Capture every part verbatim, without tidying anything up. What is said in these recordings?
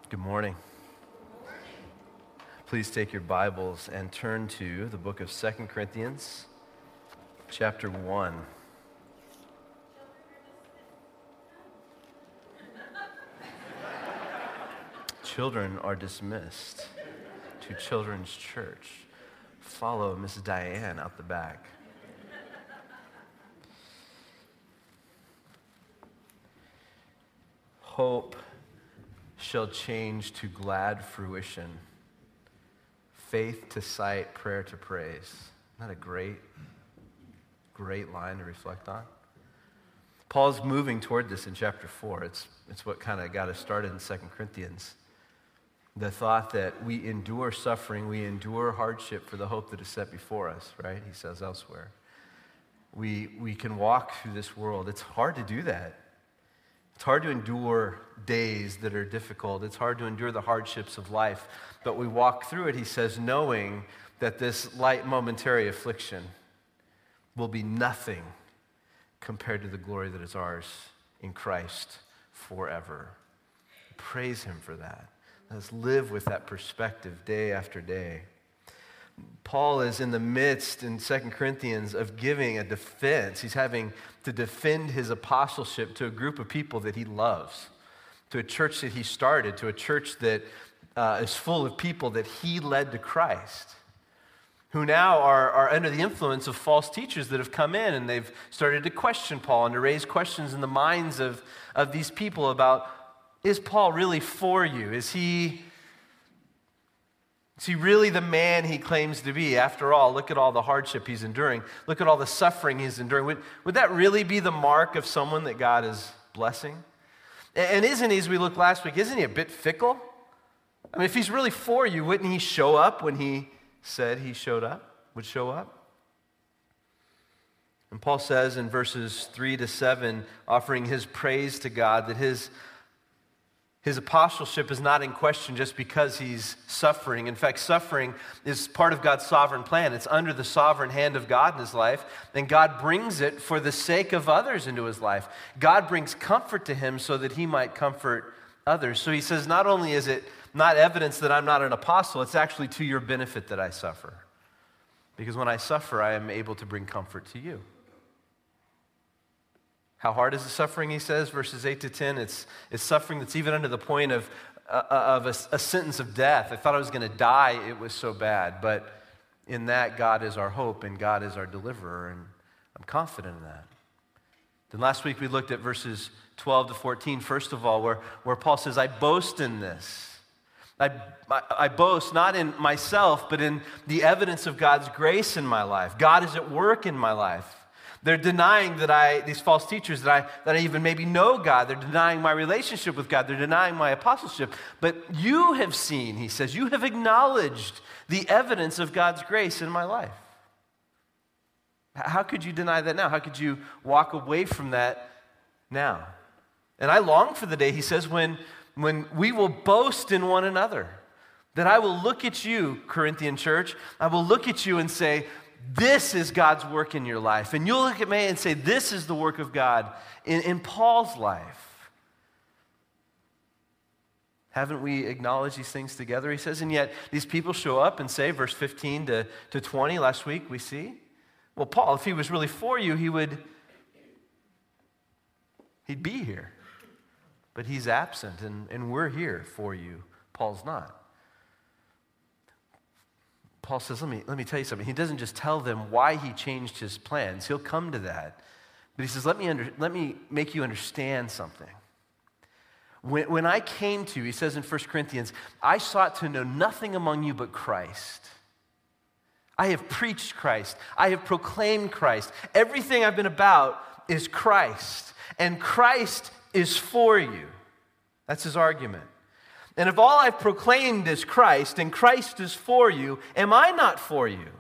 Good morning. Please take your Bibles and turn to the book of Second Corinthians, chapter one. Children are dismissed to Children's Church. Follow Missus Diane out the back. Hope shall change to glad fruition, faith to sight, prayer to praise. Isn't that a great, great line to reflect on? Paul's moving toward this in chapter four. It's, it's what kind of got us started in Second Corinthians. The thought that we endure suffering, we endure hardship for the hope that is set before us, right? He says elsewhere. We, we can walk through this world. It's hard to do that. It's hard to endure days that are difficult. It's hard to endure the hardships of life. But we walk through it, he says, knowing that this light momentary affliction will be nothing compared to the glory that is ours in Christ forever. Praise him for that. Let's live with that perspective day after day. Paul is in the midst in Second Corinthians of giving a defense. He's having to defend his apostleship to a group of people that he loves, to a church that he started, to a church that uh, is full of people that he led to Christ, who now are, are under the influence of false teachers that have come in and they've started to question Paul and to raise questions in the minds of, of these people about, is Paul really for you? Is he... Is he really the man he claims to be? After all, look at all the hardship he's enduring. Look at all the suffering he's enduring. Would, would that really be the mark of someone that God is blessing? And isn't he, as we looked last week, isn't he a bit fickle? I mean, if he's really for you, wouldn't he show up when he said he showed up, would show up? And Paul says in verses three to seven, offering his praise to God, that his His apostleship is not in question just because he's suffering. In fact, suffering is part of God's sovereign plan. It's under the sovereign hand of God in his life, and God brings it for the sake of others into his life. God brings comfort to him so that he might comfort others. So he says, not only is it not evidence that I'm not an apostle, it's actually to your benefit that I suffer. Because when I suffer, I am able to bring comfort to you. How hard is the suffering, he says, verses eight to ten? It's, it's suffering that's even under the point of, uh, of a, a sentence of death. I thought I was going to die, it was so bad. But in that, God is our hope and God is our deliverer, and I'm confident in that. Then last week we looked at verses twelve to fourteen, first of all, where, where Paul says, I boast in this. I, I, I boast not in myself, but in the evidence of God's grace in my life. God is at work in my life. They're denying that I, these false teachers, that I, that I even maybe know God. They're denying my relationship with God. They're denying my apostleship. But you have seen, he says, you have acknowledged the evidence of God's grace in my life. How could you deny that now? How could you walk away from that now? And I long for the day, he says, when, when we will boast in one another. That I will look at you, Corinthian church, I will look at you and say, this is God's work in your life. And you'll look at me and say, this is the work of God in, in Paul's life. Haven't we acknowledged these things together? He says, and yet these people show up and say, verse fifteen to twenty, last week we see, well, Paul, if he was really for you, he would, he'd be here. But he's absent, and, and we're here for you. Paul's not. Paul says, let me, let me tell you something. He doesn't just tell them why he changed his plans. He'll come to that. But he says, let me, under, let me make you understand something. When, when I came to you, he says in First Corinthians, I sought to know nothing among you but Christ. I have preached Christ. I have proclaimed Christ. Everything I've been about is Christ. And Christ is for you. That's his argument. And if all I've proclaimed is Christ, and Christ is for you, am I not for you?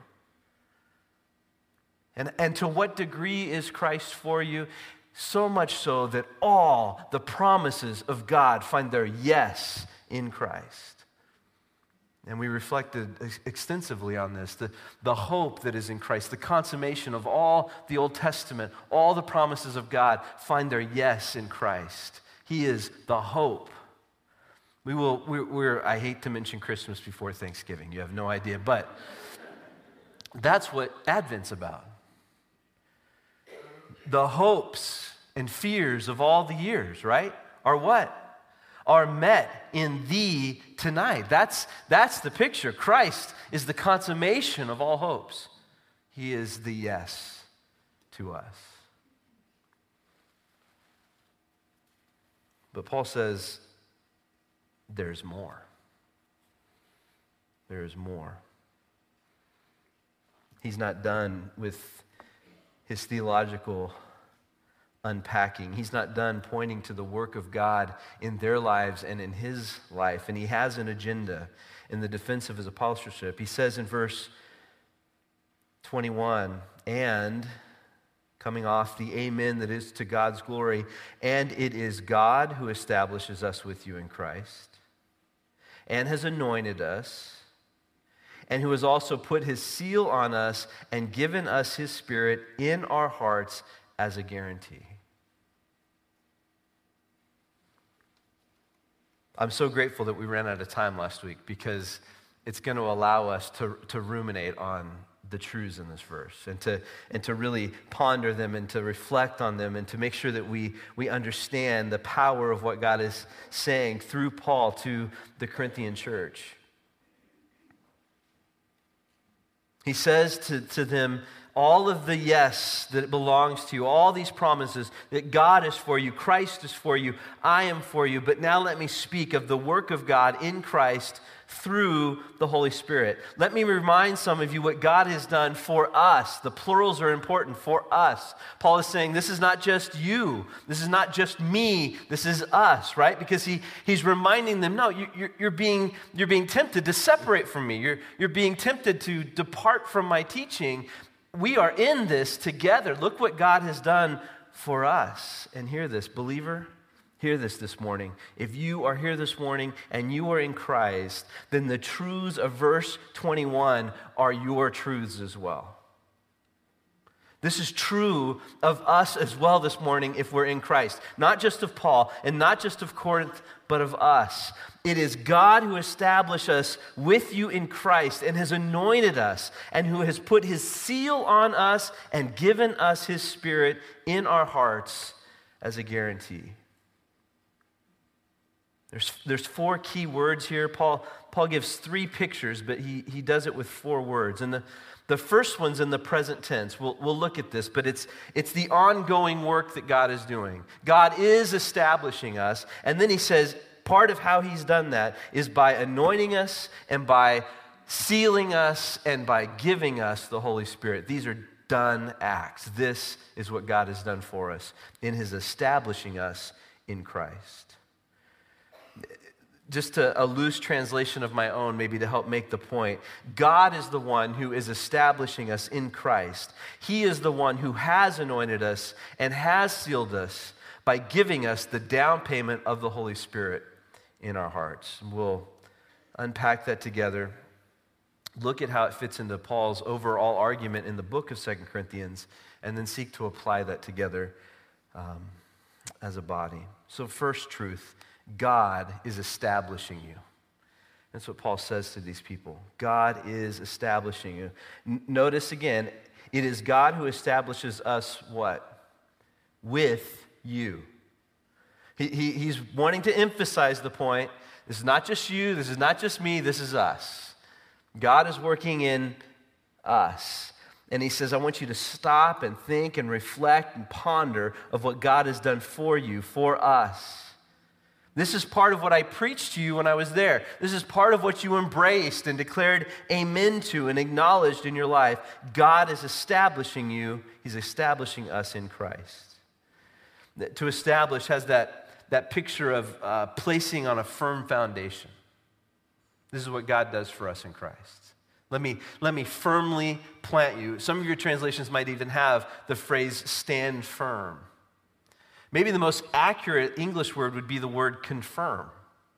And, and to what degree is Christ for you? So much so that all the promises of God find their yes in Christ. And we reflected extensively on this, the, the hope that is in Christ, the consummation of all the Old Testament, all the promises of God find their yes in Christ. He is the hope. We will, we're, we're, I hate to mention Christmas before Thanksgiving. You have no idea, but that's what Advent's about. The hopes and fears of all the years, right, are what? Are met in thee tonight. That's, that's the picture. Christ is the consummation of all hopes. He is the yes to us. But Paul says, there's more. There is more. He's not done with his theological unpacking. He's not done pointing to the work of God in their lives and in his life. And he has an agenda in the defense of his apostleship. He says in verse twenty-one, and, coming off the amen that is to God's glory, and it is God who establishes us with you in Christ, and has anointed us, and who has also put his seal on us and given us his Spirit in our hearts as a guarantee. I'm so grateful that we ran out of time last week because it's going to allow us to, to ruminate on the truths in this verse and to, and to really ponder them and to reflect on them and to make sure that we, we understand the power of what God is saying through Paul to the Corinthian church. He says to, to them, all of the yes that belongs to you, all these promises that God is for you, Christ is for you, I am for you. But now let me speak of the work of God in Christ through the Holy Spirit. Let me remind some of you what God has done for us. The plurals are important, for us. Paul is saying this is not just you. This is not just me. This is us, right? Because he, he's reminding them, no, you, you're, you're, being, you're being tempted to separate from me. You're, you're being tempted to depart from my teaching. We are in this together. Look what God has done for us. And hear this, believer. Hear this this morning. If you are here this morning and you are in Christ, then the truths of verse twenty-one are your truths as well. This is true of us as well this morning if we're in Christ. Not just of Paul and not just of Corinth, but of us. It is God who established us with you in Christ and has anointed us and who has put his seal on us and given us his Spirit in our hearts as a guarantee. There's, there's four key words here. Paul, Paul gives three pictures, but he, he does it with four words. And the, the first one's in the present tense. We'll, we'll look at this, but it's, it's the ongoing work that God is doing. God is establishing us. And then he says part of how he's done that is by anointing us and by sealing us and by giving us the Holy Spirit. These are done acts. This is what God has done for us in his establishing us in Christ. Just to, a loose translation of my own, maybe to help make the point. God is the one who is establishing us in Christ. He is the one who has anointed us and has sealed us by giving us the down payment of the Holy Spirit in our hearts. We'll unpack that together. Look at how it fits into Paul's overall argument in the book of Second Corinthians, and then seek to apply that together um, as a body. So first truth, God is establishing you. That's what Paul says to these people. God is establishing you. N- notice again, it is God who establishes us what? With you. He, he, he's wanting to emphasize the point. This is not just you. This is not just me. This is us. God is working in us. And he says, I want you to stop and think and reflect and ponder of what God has done for you, for us. This is part of what I preached to you when I was there. This is part of what you embraced and declared amen to and acknowledged in your life. God is establishing you. He's establishing us in Christ. To establish has that, that picture of uh, placing on a firm foundation. This is what God does for us in Christ. Let me, let me firmly plant you. Some of your translations might even have the phrase stand firm. Maybe the most accurate English word would be the word confirm.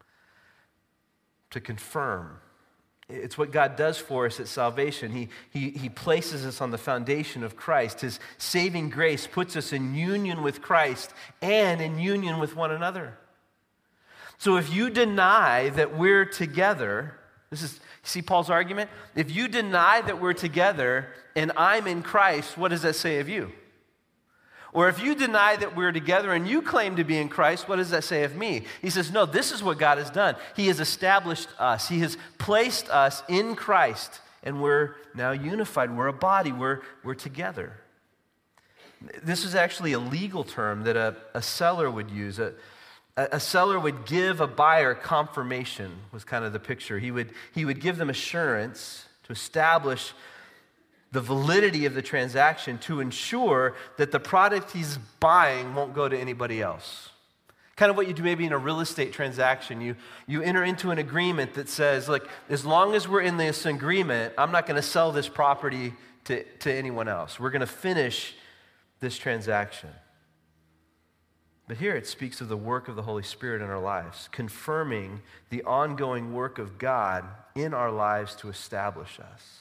To confirm. It's what God does for us at salvation. He, he, he places us on the foundation of Christ. His saving grace puts us in union with Christ and in union with one another. So if you deny that we're together, this is, see Paul's argument? If you deny that we're together and I'm in Christ, what does that say of you? Or if you deny that we're together and you claim to be in Christ, what does that say of me? He says, no, this is what God has done. He has established us. He has placed us in Christ, and we're now unified. We're a body. We're, we're together. This is actually a legal term that a, a seller would use. A, a seller would give a buyer confirmation, was kind of the picture. He would, he would give them assurance to establish the validity of the transaction to ensure that the product he's buying won't go to anybody else. Kind of what you do maybe in a real estate transaction. You, you enter into an agreement that says, look, as long as we're in this agreement, I'm not going to sell this property to, to anyone else. We're going to finish this transaction. But here it speaks of the work of the Holy Spirit in our lives, confirming the ongoing work of God in our lives to establish us.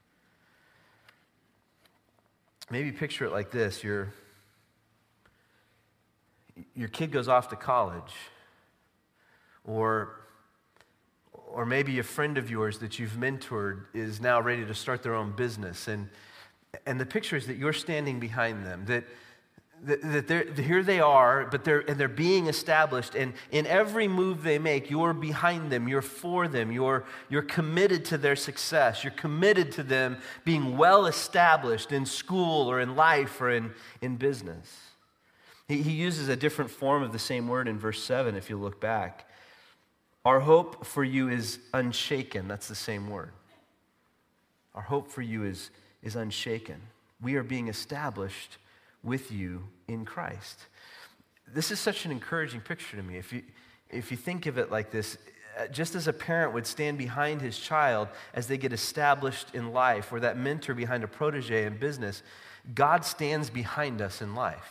Maybe picture it like this. Your, your kid goes off to college, or, or maybe a friend of yours that you've mentored is now ready to start their own business. And, and the picture is that you're standing behind them, that, that, that they're, here they are, but they're, and they're being established. And in every move they make, you're behind them, you're for them, you're, you're committed to their success. You're committed to them being well established in school or in life or in, in business. He, he uses a different form of the same word in verse seven if you look back. Our hope for you is unshaken. That's the same word. Our hope for you is, is unshaken. We are being established with you in Christ. This is such an encouraging picture to me. If you, if you think of it like this, just as a parent would stand behind his child as they get established in life, or that mentor behind a protege in business, God stands behind us in life.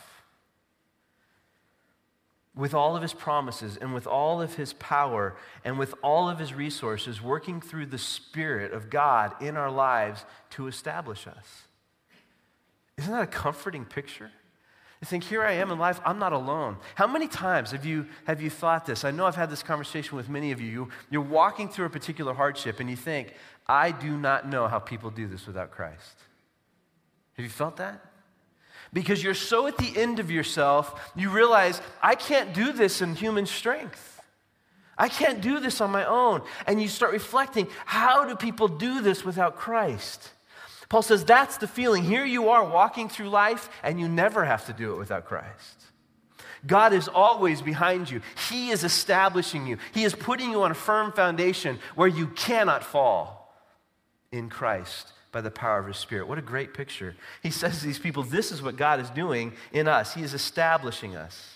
With all of his promises and with all of his power and with all of his resources, working through the Spirit of God in our lives to establish us. Isn't that a comforting picture? You think, here I am in life, I'm not alone. How many times have you, have you thought this? I know I've had this conversation with many of you. you. You're walking through a particular hardship and you think, I do not know how people do this without Christ. Have you felt that? Because you're so at the end of yourself, you realize, I can't do this in human strength. I can't do this on my own. And you start reflecting, how do people do this without Christ? Paul says that's the feeling. Here you are walking through life, and you never have to do it without Christ. God is always behind you. He is establishing you. He is putting you on a firm foundation where you cannot fall in Christ by the power of his Spirit. What a great picture. He says to these people, this is what God is doing in us. He is establishing us.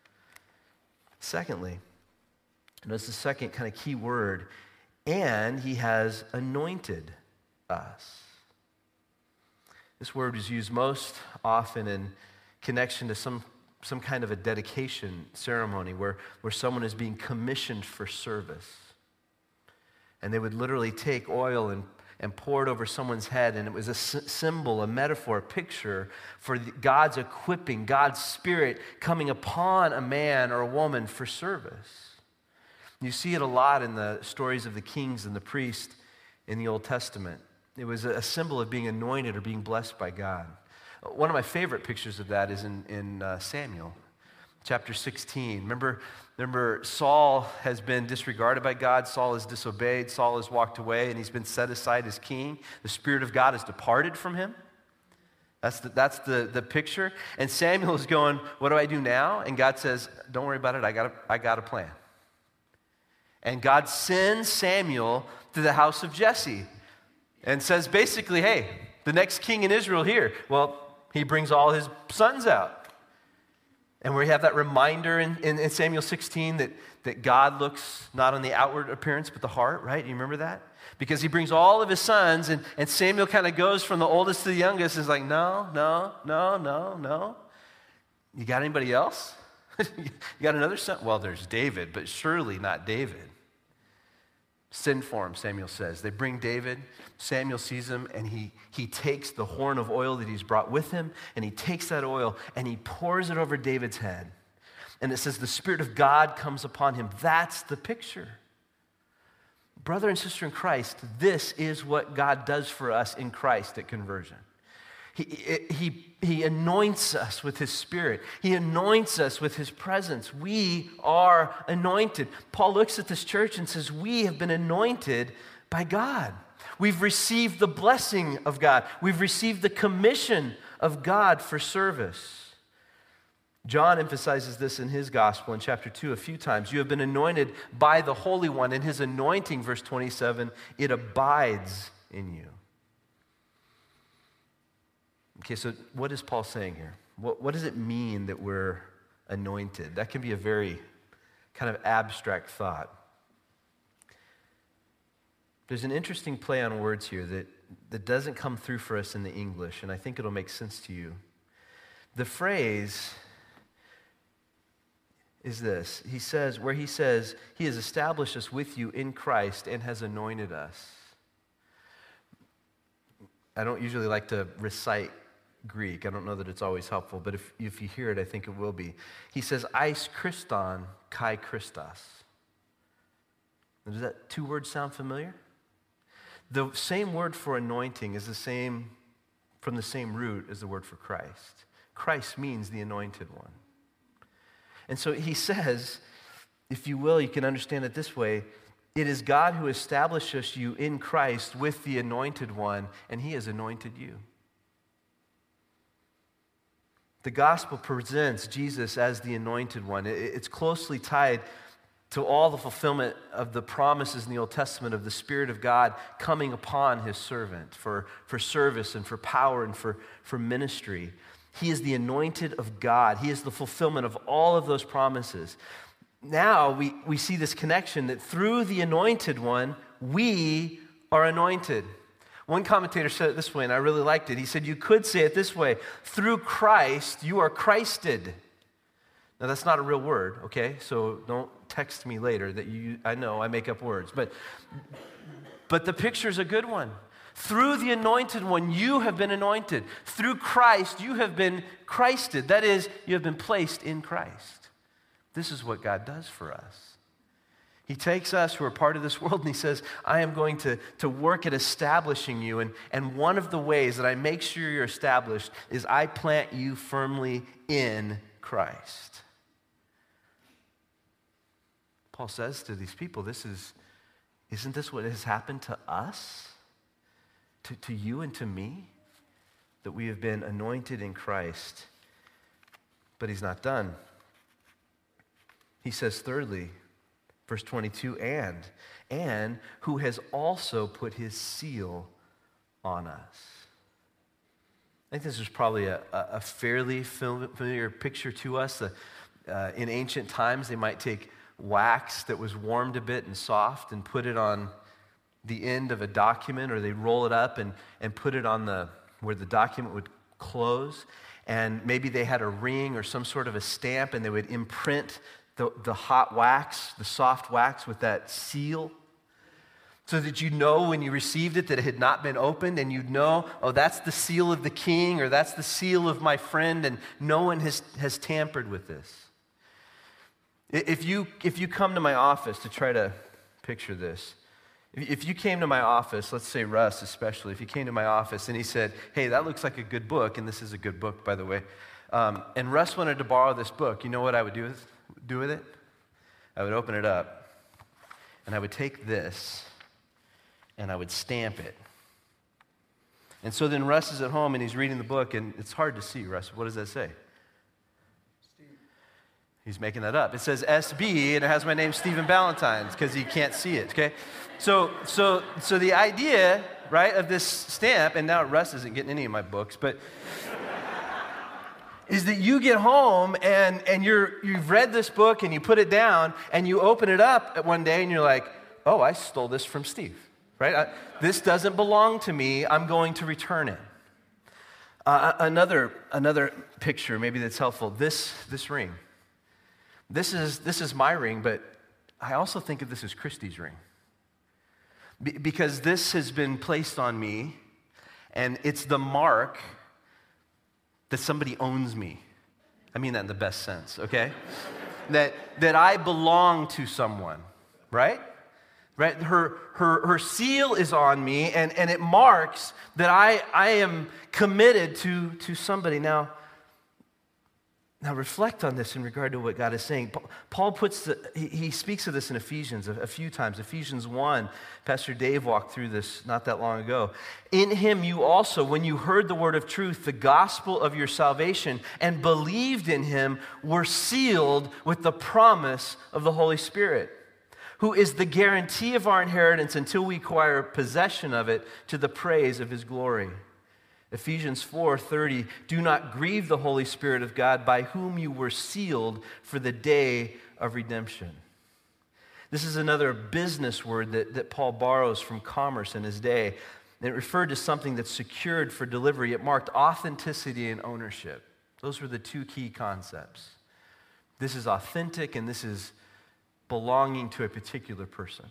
Secondly, and that's the second kind of key word, and he has anointed us. This word is used most often in connection to some, some kind of a dedication ceremony where, where someone is being commissioned for service. And they would literally take oil and, and pour it over someone's head, and it was a s- symbol, a metaphor, a picture for the, God's equipping, God's Spirit coming upon a man or a woman for service. You see it a lot in the stories of the kings and the priests in the Old Testament. It was a symbol of being anointed or being blessed by God. One of my favorite pictures of that is in, in uh, Samuel, chapter sixteen. Remember, remember, Saul has been disregarded by God. Saul has disobeyed. Saul has walked away, and he's been set aside as king. The Spirit of God has departed from him. That's the, that's the, the picture. And Samuel is going, what do I do now? And God says, don't worry about it. I got a, I got a plan. And God sends Samuel to the house of Jesse and says basically, hey, the next king in Israel here. Well, he brings all his sons out. And we have that reminder in, in, in Samuel sixteen that, that God looks not on the outward appearance, but the heart, right? You remember that? Because he brings all of his sons, and, and Samuel kind of goes from the oldest to the youngest, and is like, no, no, no, no, no. You got anybody else? You got another son? Well, there's David, but surely not David. Send for him, Samuel says. They bring David. Samuel sees him, and he, he takes the horn of oil that he's brought with him, and he takes that oil, and he pours it over David's head. and it says the Spirit of God comes upon him. That's the picture. Brother and sister in Christ, this is what God does for us in Christ at conversion. He, he, he anoints us with his Spirit. He anoints us with his presence. We are anointed. Paul looks at this church and says, we have been anointed by God. We've received the blessing of God. We've received the commission of God for service. John emphasizes this in his gospel in chapter two a few times. You have been anointed by the Holy One, and his anointing, verse twenty-seven, it abides in you. Okay, so what is Paul saying here? What, what does it mean that we're anointed? That can be a very kind of abstract thought. There's an interesting play on words here that, that doesn't come through for us in the English, and I think it'll make sense to you. The phrase is this. He says, where he says, he has established us with you in Christ and has anointed us. I don't usually like to recite Greek. I don't know that it's always helpful, but if, if you hear it, I think it will be. He says, eis Christon kai Christos. Does that two words sound familiar? The same word for anointing is the same, from the same root as the word for Christ. Christ means the anointed one. And so he says, if you will, you can understand it this way. It is God who establishes you in Christ with the anointed one, and he has anointed you. The gospel presents Jesus as the anointed one. It's closely tied to all the fulfillment of the promises in the Old Testament of the Spirit of God coming upon his servant for, for service and for power and for, for ministry. He is the anointed of God. He is the fulfillment of all of those promises. Now we, we see this connection that through the anointed one, we are anointed. One commentator said it this way, and I really liked it. He said, you could say it this way, through Christ, you are Christed. Now that's not a real word, okay? So don't text me later that you, I know I make up words, but, but the picture's a good one. Through the anointed one, you have been anointed. Through Christ, you have been Christed. That is, you have been placed in Christ. This is what God does for us. He takes us who are part of this world and he says, I am going to, to work at establishing you. And, and one of the ways that I make sure you're established is I plant you firmly in Christ. Paul says to these people, this is, isn't this what has happened to us? To, to you and to me, that we have been anointed in Christ. But he's not done. He says thirdly, verse twenty-two, and, and who has also put his seal on us. I think this is probably a, a fairly familiar picture to us. Uh, uh, in ancient times, they might take wax that was warmed a bit and soft and put it on the end of a document, or they roll it up and, and put it on the where the document would close. And maybe they had a ring or some sort of a stamp, and they would imprint the, the hot wax, the soft wax with that seal, so that you know when you received it that it had not been opened, and you'd know, oh, that's the seal of the king, or that's the seal of my friend, and no one has, has tampered with this. If you, if you come to my office to try to picture this, if you came to my office, let's say Russ especially, if he came to my office and he said, hey, that looks like a good book, and this is a good book, by the way, um, and Russ wanted to borrow this book, you know what I would do with, do with it? I would open it up, and I would take this, and I would stamp it. And so then Russ is at home, and he's reading the book, and it's hard to see, Russ. What does that say? He's making that up. It says S B, and it has my name, Stephen Ballantyne, because he can't see it, okay? So so, so the idea, right, of this stamp, and now Russ isn't getting any of my books, but is that you get home, and, and you're, you've read this book, and you put it down, and you open it up one day, and you're like, oh, I stole this from Steve, right? I, this doesn't belong to me. I'm going to return it. Uh, another, another picture, maybe that's helpful, this, this ring. This is, this is my ring, but I also think of this as Christy's ring. Be, because this has been placed on me, and it's the mark that somebody owns me. I mean that in the best sense, okay? that, that I belong to someone, right? Right? Her, her, her seal is on me, and, and it marks that I, I am committed to, to somebody. Now, now reflect on this in regard to what God is saying. Paul puts the, he, he speaks of this in Ephesians a, a few times. Ephesians one, Pastor Dave walked through this not that long ago. In him you also, when you heard the word of truth, the gospel of your salvation, and believed in him, were sealed with the promise of the Holy Spirit, who is the guarantee of our inheritance until we acquire possession of it to the praise of his glory. Ephesians four thirty, do not grieve the Holy Spirit of God, by whom you were sealed for the day of redemption. This is another business word that, that Paul borrows from commerce in his day. And it referred to something that's secured for delivery. It marked authenticity and ownership. Those were the two key concepts. This is authentic, and this is belonging to a particular person.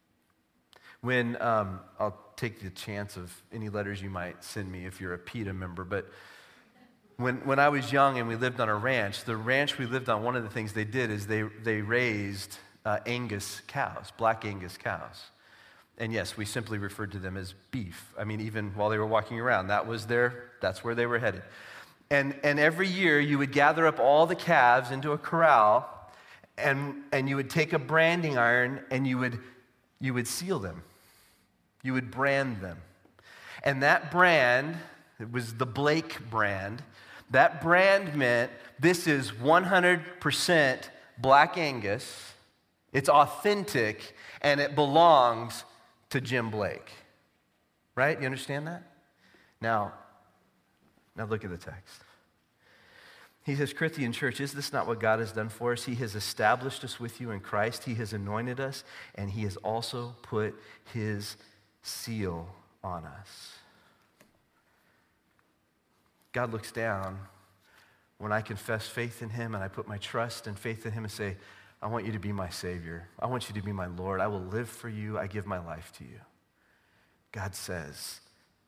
When, um, I'll take the chance of any letters you might send me if you're a PETA member, but when, when I was young and we lived on a ranch, the ranch we lived on, one of the things they did is they, they raised uh, Angus cows, black Angus cows. And yes, we simply referred to them as beef. I mean, even while they were walking around, that was their, that's where they were headed. And, and every year you would gather up all the calves into a corral, and, and you would take a branding iron and you would You would seal them. You would brand them. And that brand, it was the Blake brand, that brand meant this is one hundred percent Black Angus, it's authentic, and it belongs to Jim Blake. Right? You understand that? Now, now look at the text. He says, Corinthian church, is this not what God has done for us? He has established us with you in Christ. He has anointed us, and he has also put his seal on us. God looks down when I confess faith in him and I put my trust and faith in him and say, I want you to be my Savior. I want you to be my Lord. I will live for you. I give my life to you. God says,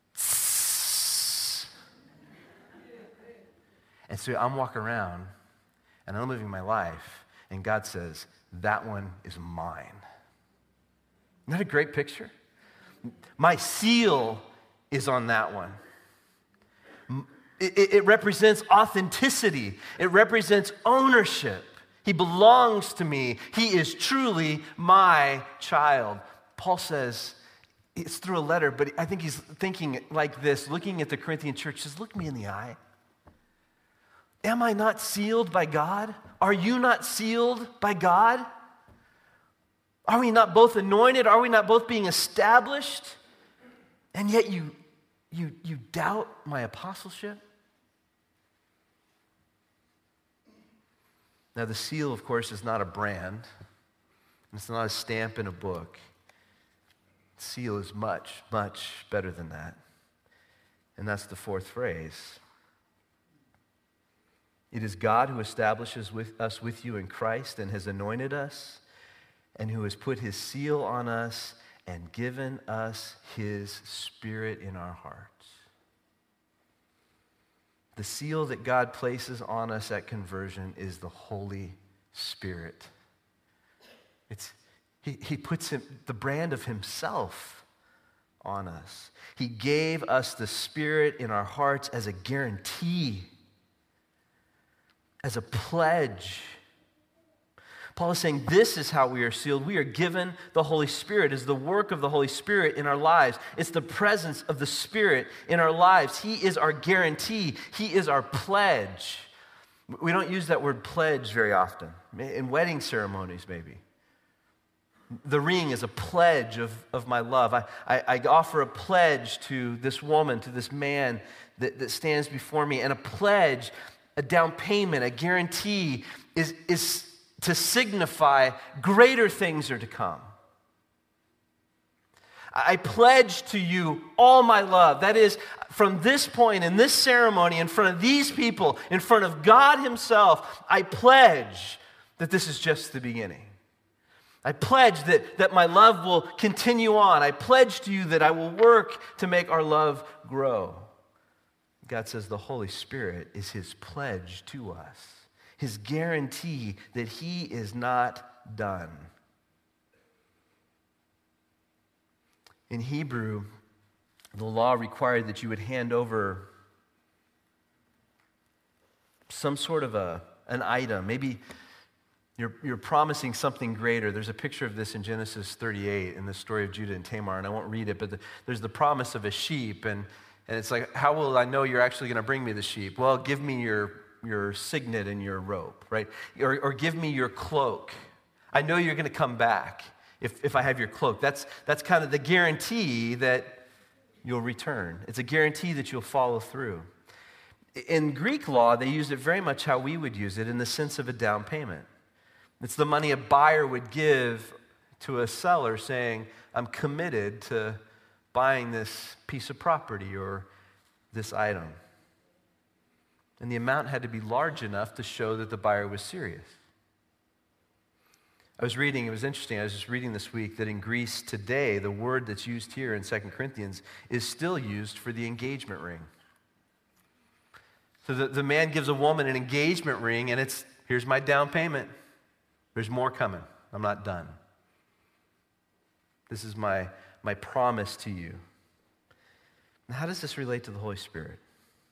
and so I'm walking around, and I'm living my life, and God says, that one is mine. Isn't that a great picture? My seal is on that one. It, it, it represents authenticity. It represents ownership. He belongs to me. He is truly my child. Paul says, it's through a letter, but I think he's thinking like this, looking at the Corinthian church, says, look me in the eye. Am I not sealed by God? Are you not sealed by God? Are we not both anointed? Are we not both being established? And yet you, you, you doubt my apostleship? Now the seal, of course, is not a brand. It's not a stamp in a book. The seal is much, much better than that. And that's the fourth phrase. It is God who establishes with us with you in Christ and has anointed us, and who has put his seal on us and given us his Spirit in our hearts. The seal that God places on us at conversion is the Holy Spirit. It's, he, he puts him, the brand of himself on us. He gave us the Spirit in our hearts as a guarantee, as a pledge. Paul is saying this is how we are sealed. We are given the Holy Spirit. It's the work of the Holy Spirit in our lives. It's the presence of the Spirit in our lives. He is our guarantee. He is our pledge. We don't use that word pledge very often. In wedding ceremonies, maybe. The ring is a pledge of, of my love. I, I, I offer a pledge to this woman, to this man that, that stands before me. And a pledge, a down payment, a guarantee is, is to signify greater things are to come. I pledge to you all my love. That is, from this point in this ceremony, in front of these people, in front of God himself, I pledge that this is just the beginning. I pledge that, that my love will continue on. I pledge to you that I will work to make our love grow. God says the Holy Spirit is his pledge to us. his guarantee that he is not done. In Hebrew, the law required that you would hand over some sort of a, an item. Maybe you're, you're promising something greater. There's a picture of this in Genesis thirty-eight in the story of Judah and Tamar, and I won't read it, but the, there's the promise of a sheep, and, and it's like, how will I know you're actually going to bring me the sheep? Well, give me your, your signet and your rope, right? Or, or give me your cloak. I know you're going to come back if, if I have your cloak. That's, that's kind of the guarantee that you'll return. It's a guarantee that you'll follow through. In Greek law, they used it very much how we would use it, in the sense of a down payment. It's the money a buyer would give to a seller saying, I'm committed to buying this piece of property or this item. And the amount had to be large enough to show that the buyer was serious. I was reading, it was interesting, I was just reading this week that in Greece today, the word that's used here in Second Corinthians is still used for the engagement ring. So the, the man gives a woman an engagement ring, and it's, here's my down payment. There's more coming. I'm not done. This is my, my promise to you. Now, how does this relate to the Holy Spirit?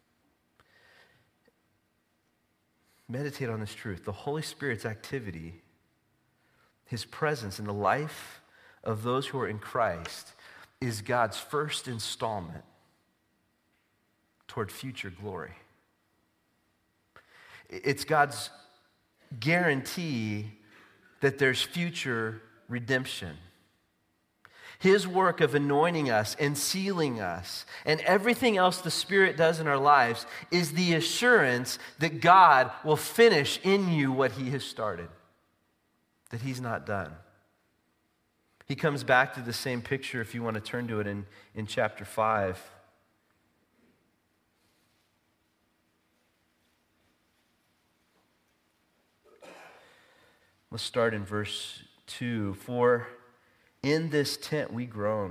Meditate on this truth. The Holy Spirit's activity, his presence in the life of those who are in Christ, is God's first installment toward future glory. It's God's guarantee that there's future redemption. His work of anointing us and sealing us and everything else the Spirit does in our lives is the assurance that God will finish in you what he has started, that he's not done. He comes back to the same picture, if you want to turn to it, in, in chapter five. Let's start in verse two. For in this tent we groan,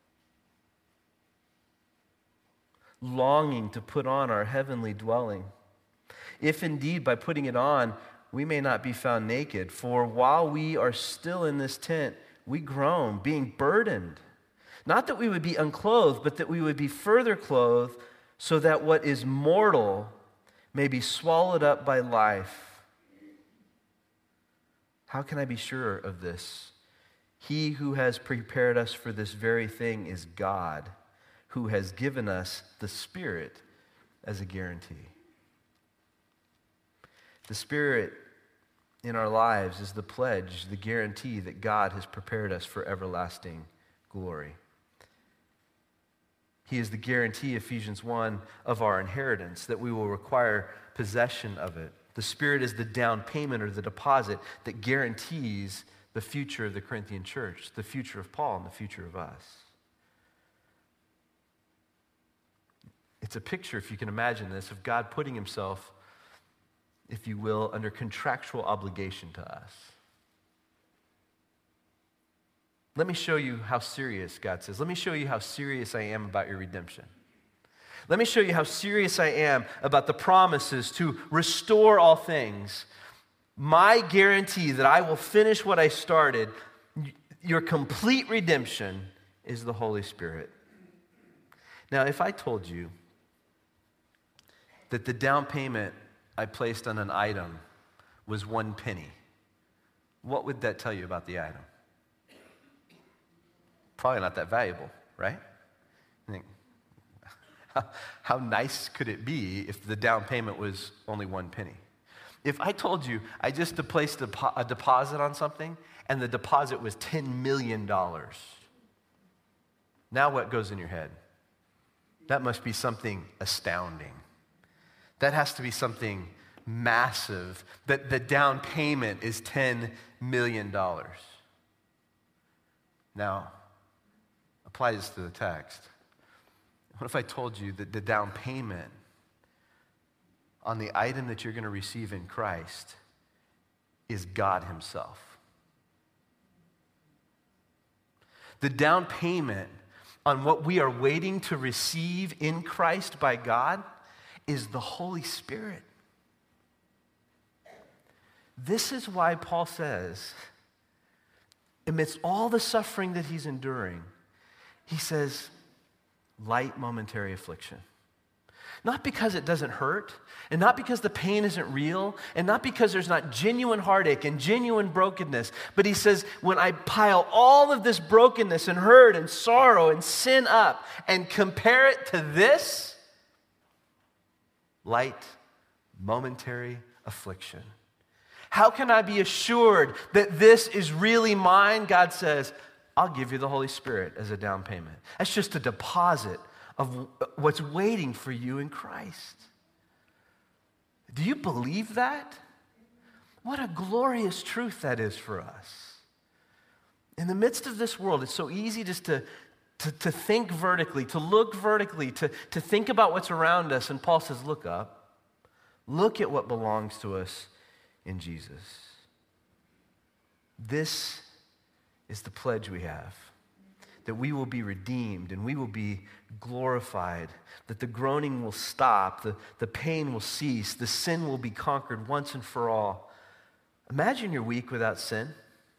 longing to put on our heavenly dwelling. If indeed by putting it on we may not be found naked. For while we are still in this tent, we groan, being burdened. Not that we would be unclothed, but that we would be further clothed, so that what is mortal may be swallowed up by life. How can I be sure of this? He who has prepared us for this very thing is God, who has given us the Spirit as a guarantee. The Spirit in our lives is the pledge, the guarantee that God has prepared us for everlasting glory. He is the guarantee, Ephesians one, of our inheritance, that we will require possession of it. The Spirit is the down payment or the deposit that guarantees the future of the Corinthian church, the future of Paul, and the future of us. It's a picture, if you can imagine this, of God putting himself, if you will, under contractual obligation to us. Let me show you how serious, God says. Let me show you how serious I am about your redemption. Let me show you how serious I am about the promises to restore all things. My guarantee that I will finish what I started, your complete redemption, is the Holy Spirit. Now, if I told you that the down payment I placed on an item was one penny, what would that tell you about the item? Probably not that valuable, right? I think, how, how nice could it be if the down payment was only one penny? If I told you I just placed a, a deposit on something and the deposit was ten million dollars, now what goes in your head? That must be something astounding. That has to be something massive, that the down payment is ten million dollars. Now, apply this to the text. What if I told you that the down payment on the item that you're going to receive in Christ is God himself? The down payment on what we are waiting to receive in Christ by God is the Holy Spirit. This is why Paul says, amidst all the suffering that he's enduring, he says, light momentary affliction. Not because it doesn't hurt, and not because the pain isn't real, and not because there's not genuine heartache and genuine brokenness, but he says, when I pile all of this brokenness and hurt and sorrow and sin up and compare it to this, light momentary affliction. How can I be assured that this is really mine? God says, I'll give you the Holy Spirit as a down payment. That's just a deposit of what's waiting for you in Christ. Do you believe that? What a glorious truth that is for us. In the midst of this world, it's so easy just to, to, to think vertically, to look vertically, to, to think about what's around us. And Paul says, look up. Look at what belongs to us in Jesus. This is the pledge we have, that we will be redeemed and we will be glorified, that the groaning will stop, the, the pain will cease, the sin will be conquered once and for all. Imagine your week without sin.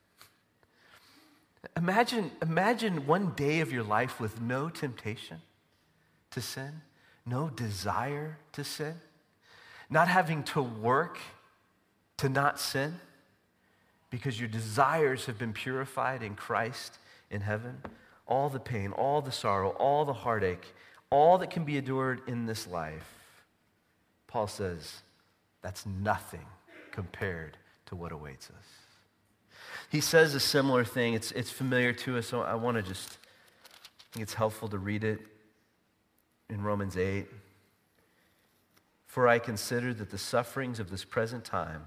Imagine, imagine one day of your life with no temptation to sin, no desire to sin, not having to work to not sin because your desires have been purified in Christ in heaven. All the pain, all the sorrow, all the heartache, all that can be endured in this life, Paul says, that's nothing compared to what awaits us. He says a similar thing. It's, it's familiar to us, so I want to just, I think it's helpful to read it in Romans eight. For I consider that the sufferings of this present time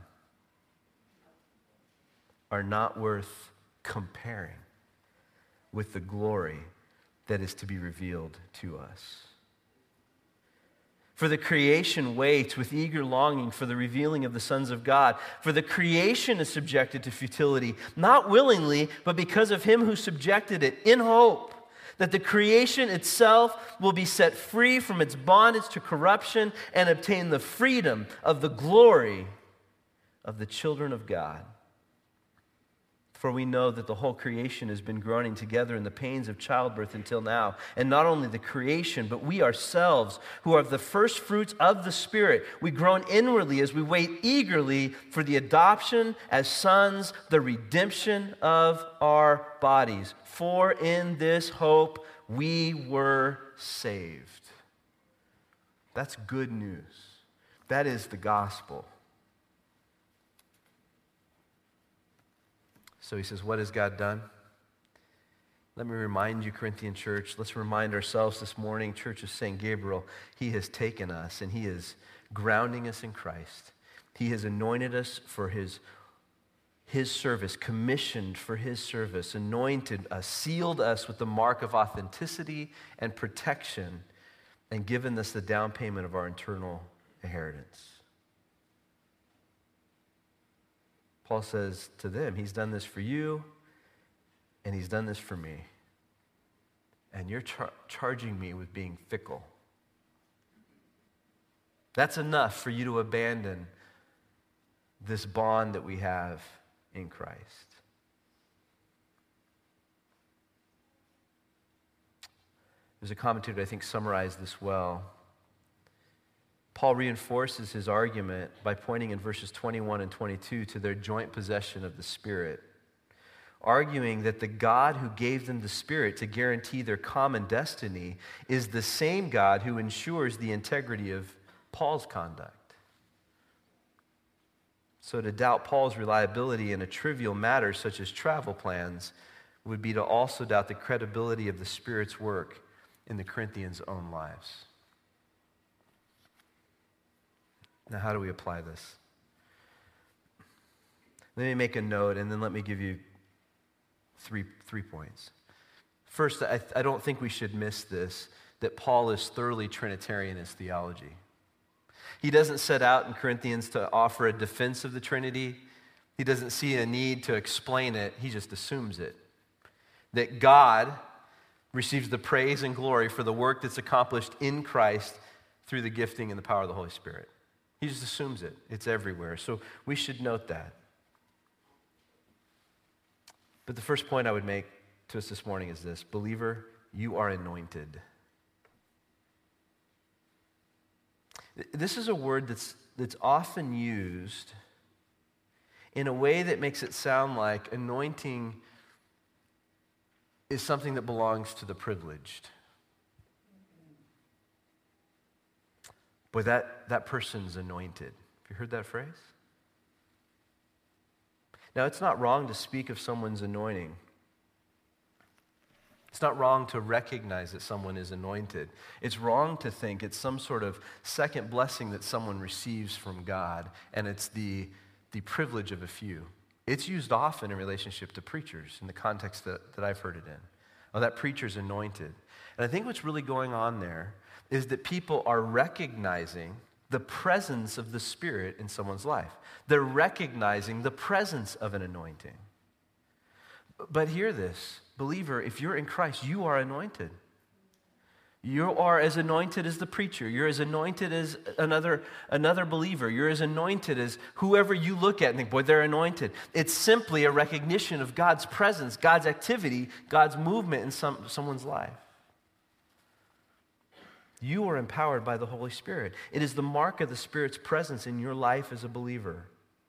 are not worth comparing with the glory that is to be revealed to us. For the creation waits with eager longing for the revealing of the sons of God. For the creation is subjected to futility, not willingly, but because of him who subjected it, in hope that the creation itself will be set free from its bondage to corruption and obtain the freedom of the glory of the children of God. For we know that the whole creation has been groaning together in the pains of childbirth until now. And not only the creation, but we ourselves, who are the first fruits of the Spirit, we groan inwardly as we wait eagerly for the adoption as sons, the redemption of our bodies. For in this hope we were saved. That's good news. That is the gospel. So he says, what has God done? Let me remind you, Corinthian church, let's remind ourselves this morning, Church of Saint Gabriel, he has taken us and he is grounding us in Christ. He has anointed us for his, his service, commissioned for his service, anointed us, sealed us with the mark of authenticity and protection, and given us the down payment of our eternal inheritance. Paul says to them, he's done this for you, and he's done this for me. And you're char- charging me with being fickle. That's enough for you to abandon this bond that we have in Christ. There's a commentator that I think summarized this well. Paul reinforces his argument by pointing in verses twenty-one and twenty-two to their joint possession of the Spirit, arguing that the God who gave them the Spirit to guarantee their common destiny is the same God who ensures the integrity of Paul's conduct. So to doubt Paul's reliability in a trivial matter such as travel plans would be to also doubt the credibility of the Spirit's work in the Corinthians' own lives. Now, how do we apply this? Let me make a note, and then let me give you three, three points. First, I, I don't think we should miss this, that Paul is thoroughly Trinitarian in his theology. He doesn't set out in Corinthians to offer a defense of the Trinity. He doesn't see a need to explain it. He just assumes it. That God receives the praise and glory for the work that's accomplished in Christ through the gifting and the power of the Holy Spirit. He just assumes it. It's everywhere. So we should note that. But the first point I would make to us this morning is this: believer, you are anointed. This is a word that's, that's often used in a way that makes it sound like anointing is something that belongs to the privileged. Boy, that, that person's anointed. Have you heard that phrase? Now, it's not wrong to speak of someone's anointing. It's not wrong to recognize that someone is anointed. It's wrong to think it's some sort of second blessing that someone receives from God, and it's the, the privilege of a few. It's used often in relationship to preachers in the context that, that I've heard it in. Oh, that preacher's anointed. And I think what's really going on there is that people are recognizing the presence of the Spirit in someone's life. They're recognizing the presence of an anointing. But hear this, believer, if you're in Christ, you are anointed. You are as anointed as the preacher. You're as anointed as another, another believer. You're as anointed as whoever you look at and think, boy, they're anointed. It's simply a recognition of God's presence, God's activity, God's movement in some, someone's life. You are empowered by the Holy Spirit. It is the mark of the Spirit's presence in your life as a believer.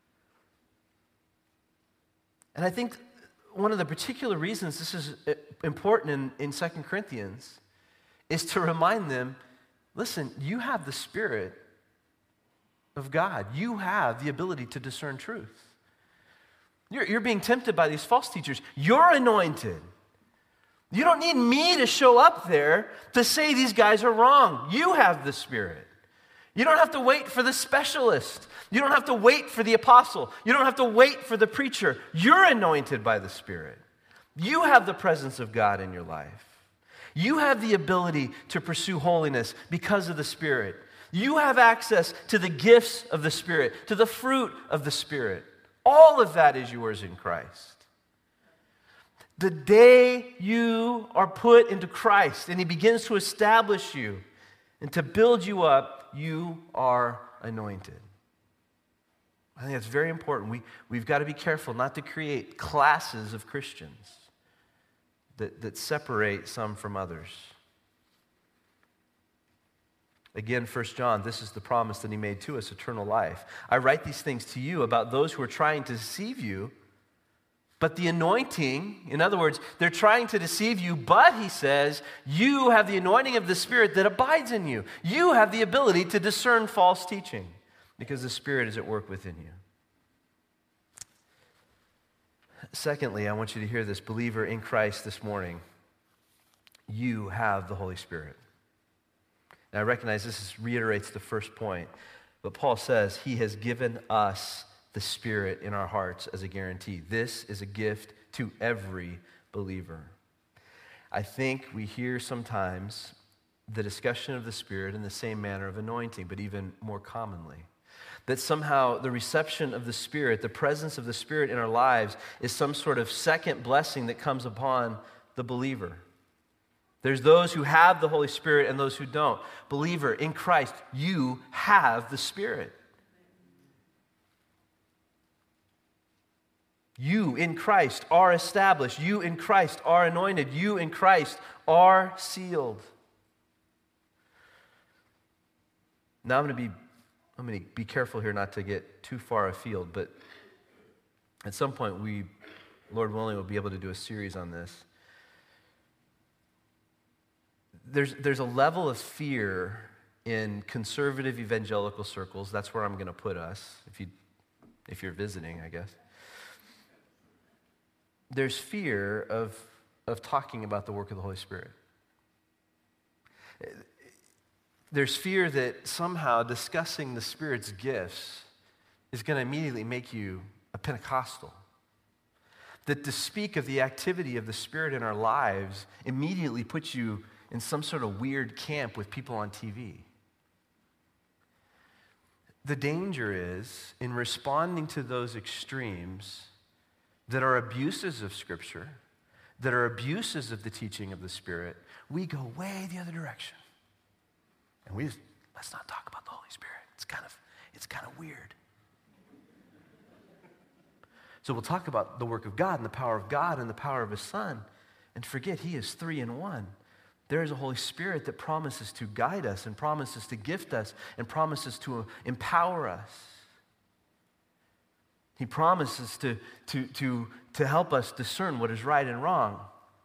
And I think one of the particular reasons this is important in, in Second Corinthians is to remind them, listen, you have the Spirit of God. You have the ability to discern truth. You're, you're being tempted by these false teachers. You're anointed. You don't need me to show up there to say these guys are wrong. You have the Spirit. You don't have to wait for the specialist. You don't have to wait for the apostle. You don't have to wait for the preacher. You're anointed by the Spirit. You have the presence of God in your life. You have the ability to pursue holiness because of the Spirit. You have access to the gifts of the Spirit, to the fruit of the Spirit. All of that is yours in Christ. The day you are put into Christ and He begins to establish you and to build you up, you are anointed. I think that's very important. We, we've got to be careful not to create classes of Christians that, that separate some from others. Again, First John, this is the promise that He made to us, eternal life. I write these things to you about those who are trying to deceive you. But the anointing, in other words, they're trying to deceive you, but He says, you have the anointing of the Spirit that abides in you. You have the ability to discern false teaching because the Spirit is at work within you. Secondly, I want you to hear this, believer in Christ this morning. You have the Holy Spirit. Now, I recognize this is, reiterates the first point, but Paul says He has given us the Spirit in our hearts as a guarantee. This is a gift to every believer. I think we hear sometimes the discussion of the Spirit in the same manner of anointing, but even more commonly. That somehow the reception of the Spirit, the presence of the Spirit in our lives is some sort of second blessing that comes upon the believer. There's those who have the Holy Spirit and those who don't. Believer, in Christ, you have the Spirit. You in Christ are established. You in Christ are anointed. You in Christ are sealed. Now I'm going to be I'm going to be careful here not to get too far afield, but at some point we, Lord willing, will be able to do a series on this. There's there's a level of fear in conservative evangelical circles. That's where I'm going to put us, if you if you're visiting, I guess. There's fear of, of talking about the work of the Holy Spirit. There's fear that somehow discussing the Spirit's gifts is going to immediately make you a Pentecostal. That to speak of the activity of the Spirit in our lives immediately puts you in some sort of weird camp with people on T V. The danger is in responding to those extremes that are abuses of Scripture, that are abuses of the teaching of the Spirit, we go way the other direction. And we just, let's not talk about the Holy Spirit. It's kind of, it's kind of weird. So we'll talk about the work of God and the power of God and the power of his Son and forget he is three in one. There is a Holy Spirit that promises to guide us and promises to gift us and promises to empower us. He promises to, to, to, to help us discern what is right and wrong.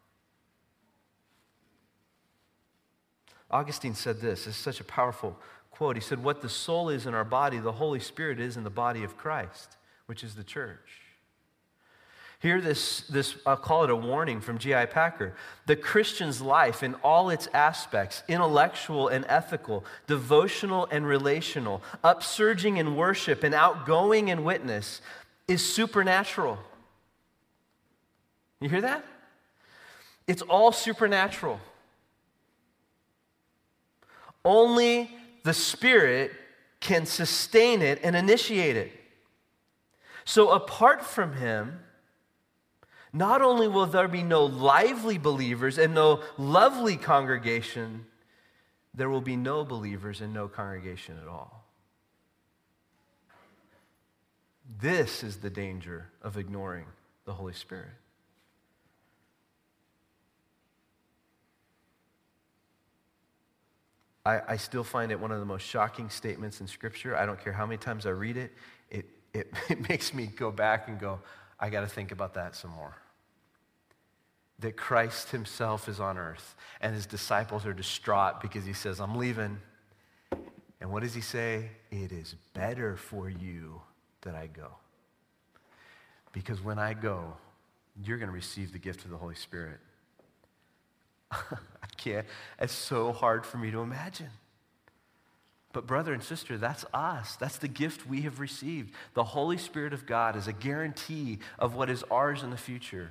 Augustine said this. This is such a powerful quote. He said, what the soul is in our body, the Holy Spirit is in the body of Christ, which is the church. Hear this, this, I'll call it a warning from G I Packer. The Christian's life in all its aspects, intellectual and ethical, devotional and relational, upsurging in worship and outgoing in witness, is supernatural. You hear that? It's all supernatural. Only the Spirit can sustain it and initiate it. So apart from him, not only will there be no lively believers and no lovely congregation, there will be no believers and no congregation at all. This is the danger of ignoring the Holy Spirit. I, I still find it one of the most shocking statements in Scripture. I don't care how many times I read it, it, it, it makes me go back and go, I got to think about that some more. That Christ himself is on earth and his disciples are distraught because he says, I'm leaving. And what does he say? It is better for you that I go. Because when I go, you're going to receive the gift of the Holy Spirit. I can't. It's so hard for me to imagine. But brother and sister, that's us. That's the gift we have received. The Holy Spirit of God is a guarantee of what is ours in the future.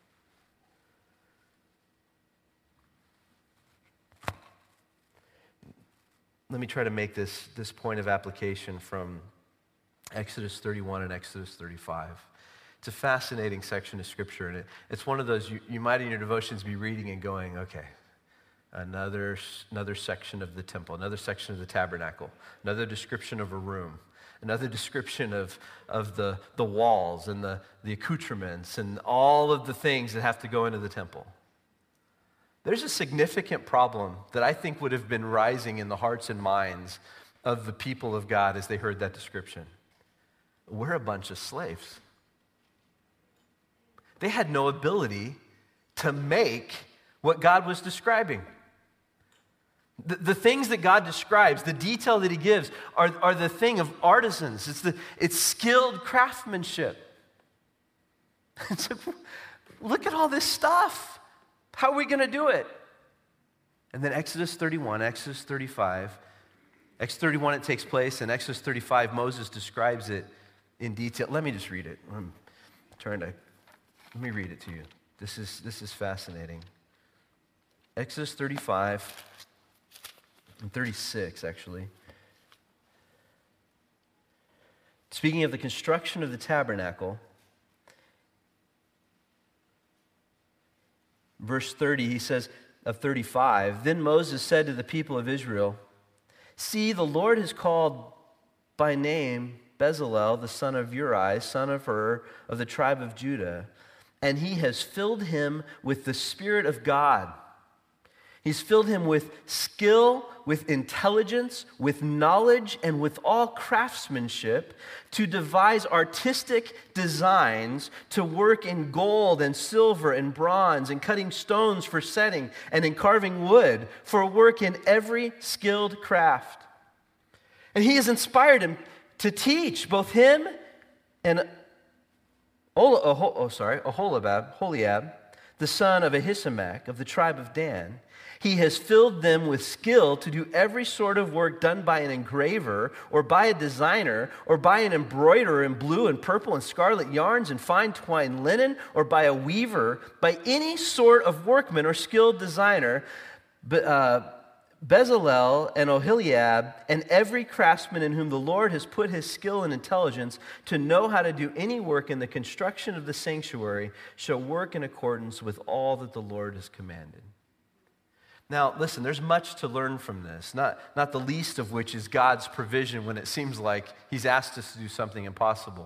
Let me try to make this, this point of application from Exodus thirty-one and Exodus thirty-five. It's a fascinating section of Scripture, and it, it's one of those you, you might in your devotions be reading and going, okay, another, another section of the temple, another section of the tabernacle, another description of a room, another description of, of the, the walls and the, the accoutrements and all of the things that have to go into the temple. There's a significant problem that I think would have been rising in the hearts and minds of the people of God as they heard that description. We're a bunch of slaves. They had no ability to make what God was describing. The, the things that God describes, the detail that he gives, are, are the thing of artisans. It's, the, it's skilled craftsmanship. Look at all this stuff. How are we going to do it? And then Exodus thirty-one, Exodus thirty-five. Exodus thirty-one, it takes place. In Exodus thirty-five, Moses describes it in detail. Let me just read it. I'm trying to, let me read it to you. This is, this is fascinating. Exodus thirty-five and thirty-six, actually. Speaking of the construction of the tabernacle, verse thirty, he says, of thirty-five, then Moses said to the people of Israel, see, the Lord has called by name Bezalel, the son of Uri, son of Hur, of the tribe of Judah, and he has filled him with the Spirit of God. He's filled him with skill, with intelligence, with knowledge, and with all craftsmanship to devise artistic designs, to work in gold and silver and bronze, and cutting stones for setting, and in carving wood, for work in every skilled craft. And he has inspired him to teach both him and oh, oh, oh sorry, Aholabab, Holiab, the son of Ahisamach of the tribe of Dan. He has filled them with skill to do every sort of work done by an engraver or by a designer or by an embroiderer in blue and purple and scarlet yarns and fine twined linen or by a weaver, by any sort of workman or skilled designer, but, uh, Bezalel and Oholiab and every craftsman in whom the Lord has put his skill and intelligence to know how to do any work in the construction of the sanctuary shall work in accordance with all that the Lord has commanded. Now, listen, there's much to learn from this, not, not the least of which is God's provision when it seems like he's asked us to do something impossible.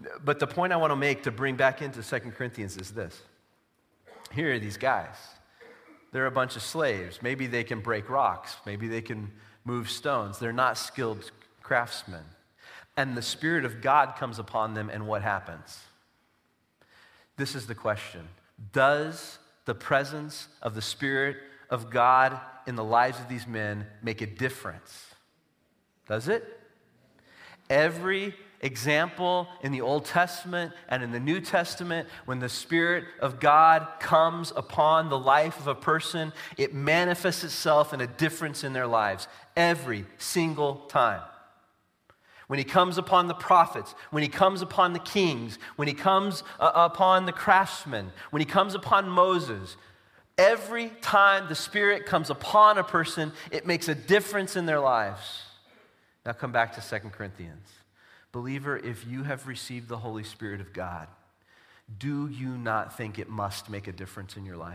But the point I want to make to bring back into Second Corinthians is this. Here are these guys. They're a bunch of slaves. Maybe they can break rocks. Maybe they can move stones. They're not skilled craftsmen. And the Spirit of God comes upon them, and what happens? This is the question. Does the presence of the Spirit of God in the lives of these men make a difference? Does it? Every example in the Old Testament and in the New Testament, when the Spirit of God comes upon the life of a person, it manifests itself in a difference in their lives every single time. When he comes upon the prophets, when he comes upon the kings, when he comes uh, upon the craftsmen, when he comes upon Moses, every time the Spirit comes upon a person, it makes a difference in their lives. Now come back to Second Corinthians. Believer, if you have received the Holy Spirit of God, do you not think it must make a difference in your life?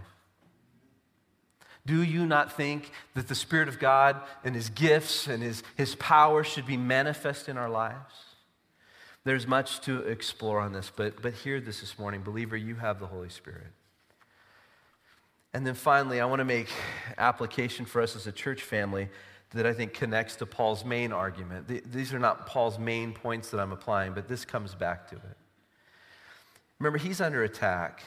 Do you not think that the Spirit of God and His gifts and His, His power should be manifest in our lives? There's much to explore on this, but, but hear this this morning. Believer, you have the Holy Spirit. And then finally, I want to make application for us as a church family that I think connects to Paul's main argument. These are not Paul's main points that I'm applying, but this comes back to it. Remember, he's under attack.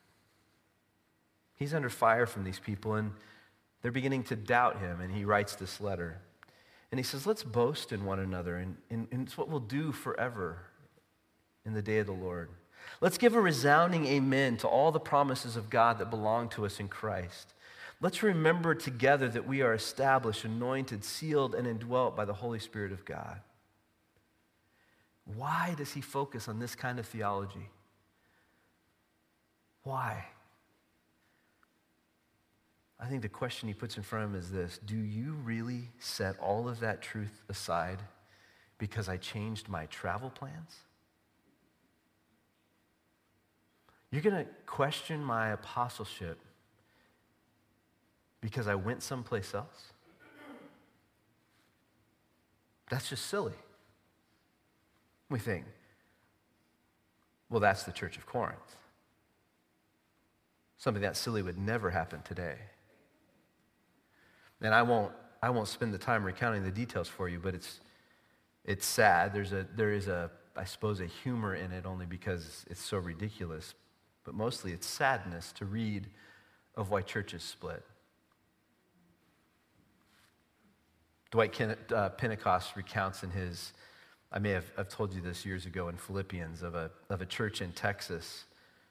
He's under fire from these people, and they're beginning to doubt him, and he writes this letter. And he says, let's boast in one another, and, and, and it's what we'll do forever in the day of the Lord. Let's give a resounding amen to all the promises of God that belong to us in Christ. Let's remember together that we are established, anointed, sealed, and indwelt by the Holy Spirit of God. Why does he focus on this kind of theology? Why? I think the question he puts in front of him is this: do you really set all of that truth aside because I changed my travel plans? You're going to question my apostleship because I went someplace else? That's just silly. We think, well, that's the Church of Corinth. Something that silly would never happen today. And I won't, I won't spend the time recounting the details for you, but it's, it's sad. There's a, there is a, I suppose, a humor in it only because it's so ridiculous. But mostly it's sadness to read of why churches split. Dwight Ken, uh, Pentecost recounts in his, I may have I've told you this years ago in Philippians, of a, of a church in Texas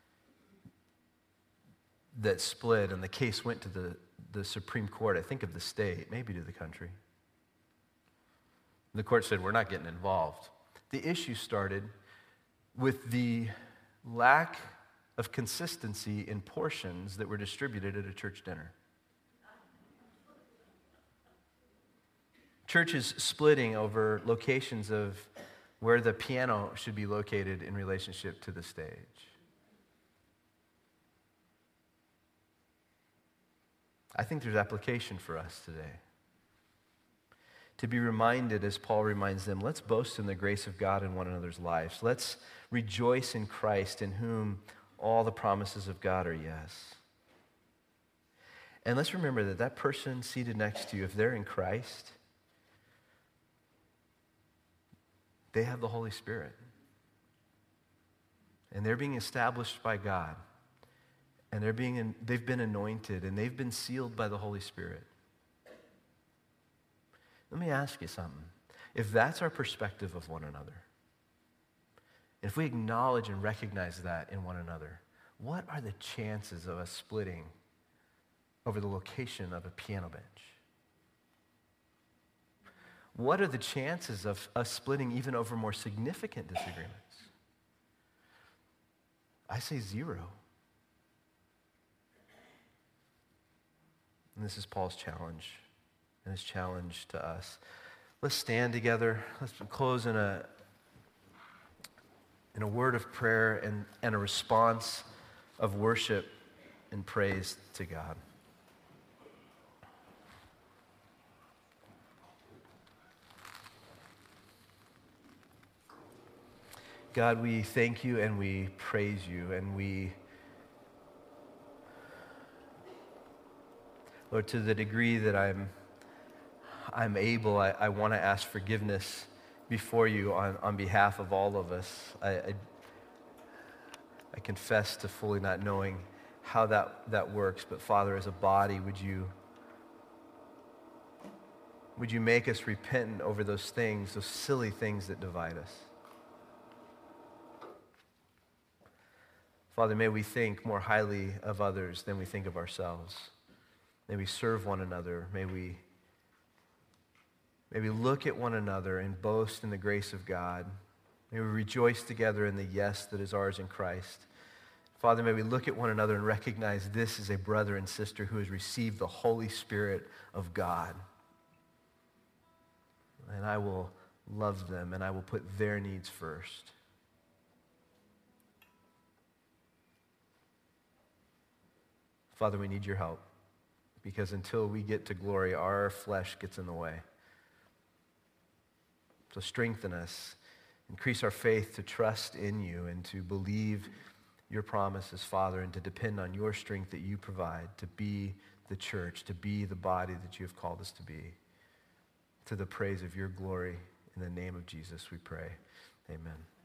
that split, and the case went to the, the Supreme Court, I think of the state, maybe to the country. The court said, we're not getting involved. The issue started with the lack of consistency in portions that were distributed at a church dinner. Churches splitting over locations of where the piano should be located in relationship to the stage. I think there's application for us today. To be reminded, as Paul reminds them, let's boast in the grace of God in one another's lives. Let's rejoice in Christ, in whom all the promises of God are yes. And let's remember that that person seated next to you, if they're in Christ, they have the Holy Spirit. And they're being established by God. And they're being, they've been anointed, and they've been sealed by the Holy Spirit. Let me ask you something. If that's our perspective of one another, if we acknowledge and recognize that in one another, what are the chances of us splitting over the location of a piano bench? What are the chances of us splitting even over more significant disagreements? I say zero. And this is Paul's challenge, and his challenge to us. Let's stand together. Let's close in a in a word of prayer and, and a response of worship and praise to God. God, we thank you and we praise you, and we, Lord, to the degree that I'm I'm able, I, I want to ask forgiveness before you on, on behalf of all of us. I, I, I confess to fully not knowing how that, that works, but Father, as a body, would you would you make us repentant over those things, those silly things that divide us? Father, may we think more highly of others than we think of ourselves. May we serve one another. May we, may we look at one another and boast in the grace of God. May we rejoice together in the yes that is ours in Christ. Father, may we look at one another and recognize this is a brother and sister who has received the Holy Spirit of God. And I will love them and I will put their needs first. Father, we need your help, because until we get to glory, our flesh gets in the way. So strengthen us, increase our faith to trust in you and to believe your promises, Father, and to depend on your strength that you provide to be the church, to be the body that you have called us to be. To the praise of your glory, in the name of Jesus we pray. Amen.